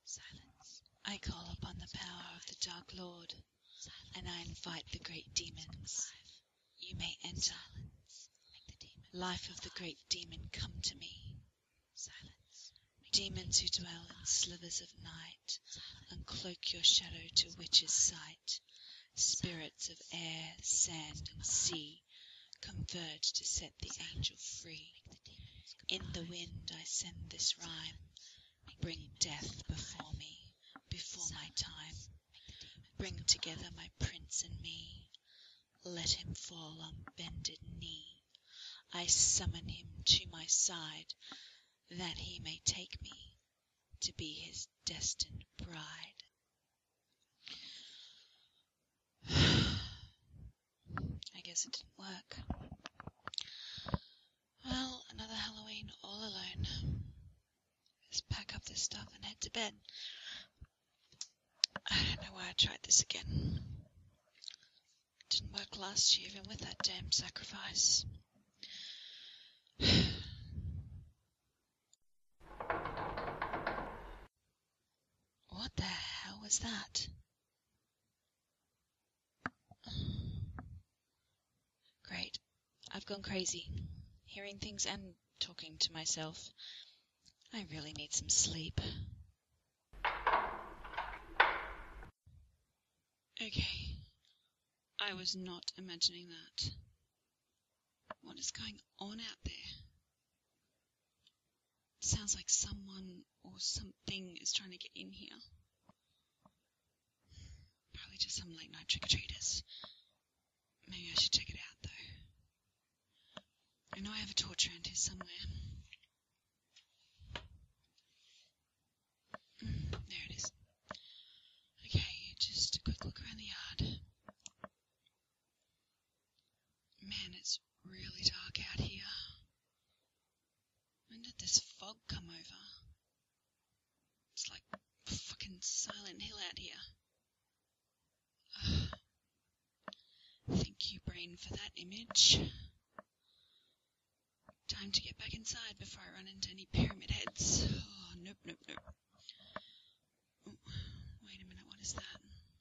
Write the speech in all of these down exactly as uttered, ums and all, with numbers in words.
Silence. I call upon the power of the Dark Lord, Silence. And I invite the great demons. You may enter. Silence. Make the demon. Life of the great demon, come to me. Silence. Demons who dwell in slivers of night, Silence. Uncloak your shadow to witches' sight. Spirits of air, sand, and sea, converge to set the angel free. In the wind I send this rhyme. Bring death before me, before my time. Bring together my prince and me. Let him fall on bended knee. I summon him to my side, that he may take me to be his destined bride. I guess it didn't work. Well, another Halloween all alone. Just pack up this stuff and head to bed. I don't know why I tried this again. It didn't work last year, even with that damn sacrifice. What the hell was that? Great. I've gone crazy. Hearing things and talking to myself. I really need some sleep. Okay. I was not imagining that. What is going on out there? It sounds like someone or something is trying to get in here. Probably just some late night trick-or-treaters. Maybe I should check it out, though. I know I have a torch around here somewhere. Mm, there it is. Okay, just a quick look around the yard. Man, it's really dark out here. When did this fog come over? It's like fucking Silent Hill out here. Ugh. Thank you, brain, for that image. Time to get back inside before I run into any pyramid heads. Oh, nope, nope, nope. Oh, wait a minute, what is that?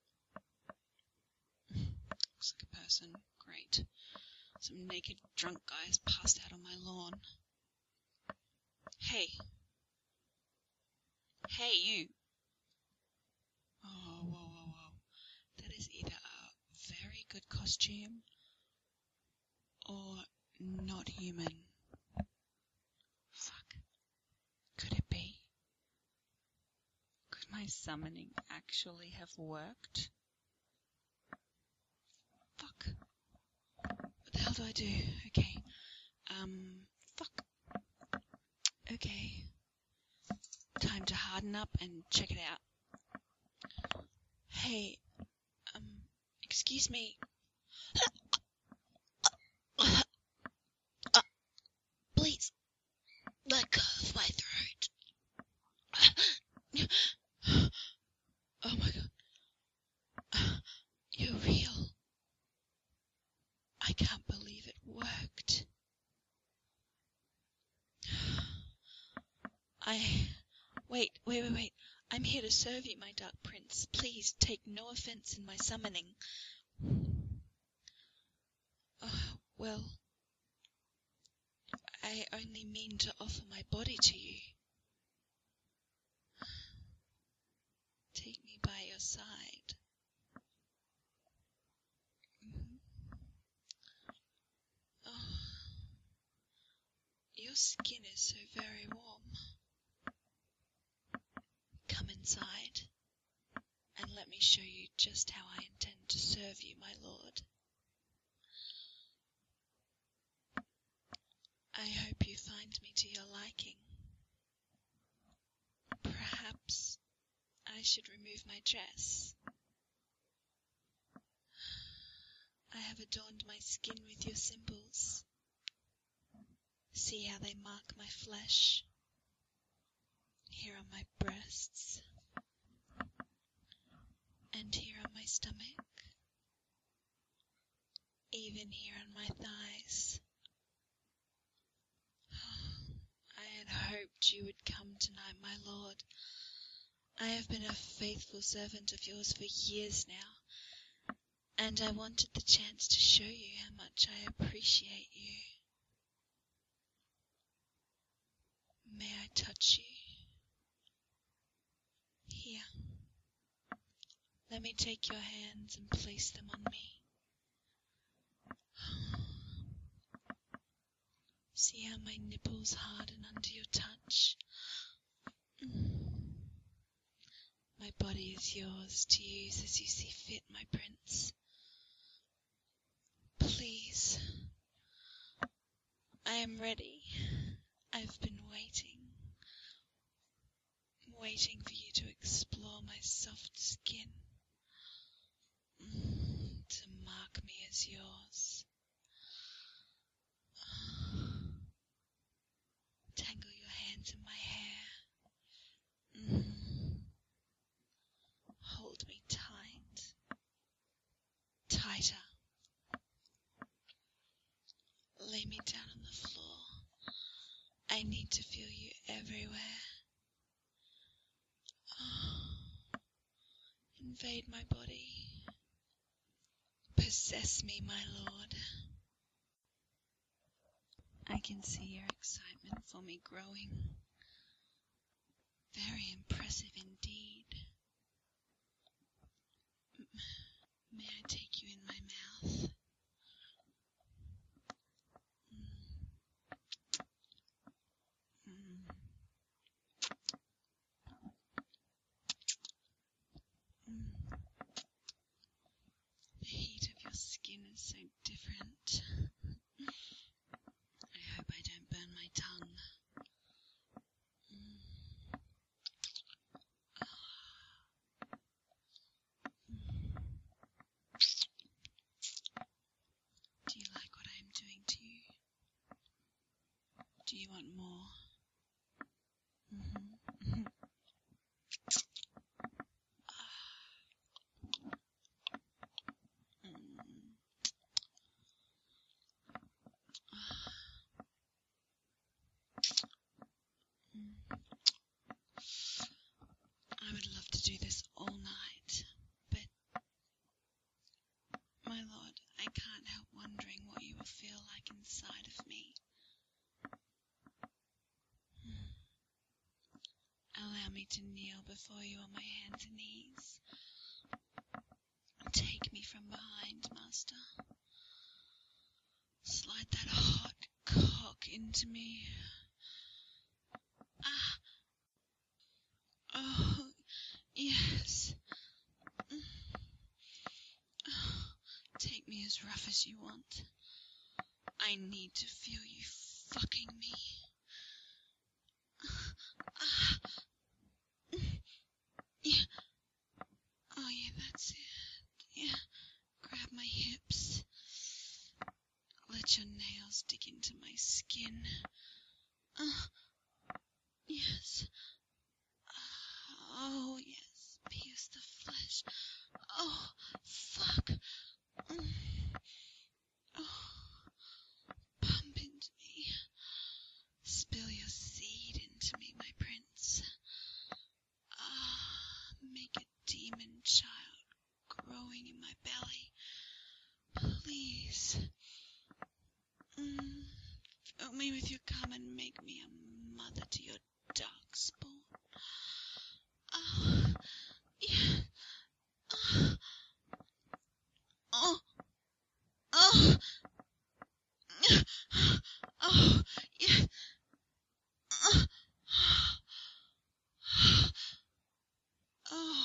Looks like a person. Great. Some naked drunk guys passed out on my lawn. Hey. Hey, you. Oh, whoa, whoa, whoa. That is either a very good costume or not human. Fuck. Could it be? Could my summoning actually have worked? Fuck. What the hell do I do? Okay. Um, fuck. Okay. Time to harden up and check it out. Hey, um, excuse me. Please, let go of my throat. Oh my god. You're real. I can't believe it worked. I... Wait, wait, wait, wait. I'm here to serve you, my dark prince. Please take no offense in my summoning. Oh, well, I only mean to offer my body to you. Take me by your side. Mm-hmm. Oh, your skin is so very warm. Come inside, and let me show you just how I intend to serve you, my lord. I hope you find me to your liking. Perhaps I should remove my dress. I have adorned my skin with your symbols. See how they mark my flesh. Here on my breasts, and here on my stomach, even here on my thighs. I had hoped you would come tonight, my lord. I have been a faithful servant of yours for years now, and I wanted the chance to show you how much I appreciate you. May I touch you? Here. Let me take your hands and place them on me. See how my nipples harden under your touch? My body is yours to use as you see fit, my prince. Please. I am ready. I've been waiting. Waiting for you to explore my soft skin. To mark me as yours. Tangle your hands in my hair. Hold me tight. Tighter. Lay me down on the floor. I need to feel you everywhere. Oh. Invade my body. Possess me, my lord. I can see your excitement for me growing. Very impressive indeed. M- may I take you in my mouth? Mm. Mm. Mm. The heat of your skin is so different. I hope I don't burn my tongue. Mm. Do you like what I am doing to you? Do you want more? Mm-hmm. I would love to do this all night, but, my lord, I can't help wondering what you will feel like inside of me. Allow me to kneel before you on my hands and knees. Take me from behind, master. Slide that hot cock into me. Ah. Oh, yes. Oh, take me as rough as you want. I need to feel you fucking me. Ah. Yeah. Oh, yeah, that's it. Yeah. Grab my hips. Let your nails dig into my skin. Oh, yes. Oh, yes. Pierce the flesh. Oh, fuck. Mm. Oh, pump into me. Spill your seed into me, my prince. Ah, make a demon child growing in my belly. Please. Mm. Fill me with your cum and make me a mother to your darkspawn. Oh, yeah. Oh, oh, oh, oh, yeah. Oh, oh,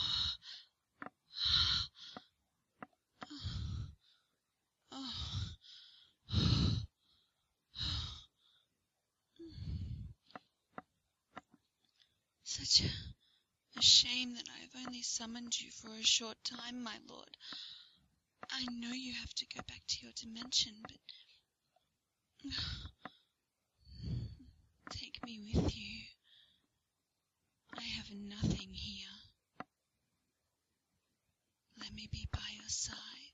oh, oh. Such a, a shame that I have only summoned you for a short time, my lord. I know you have to go back to your dimension, but take me with you. I have nothing here. Let me be by your side.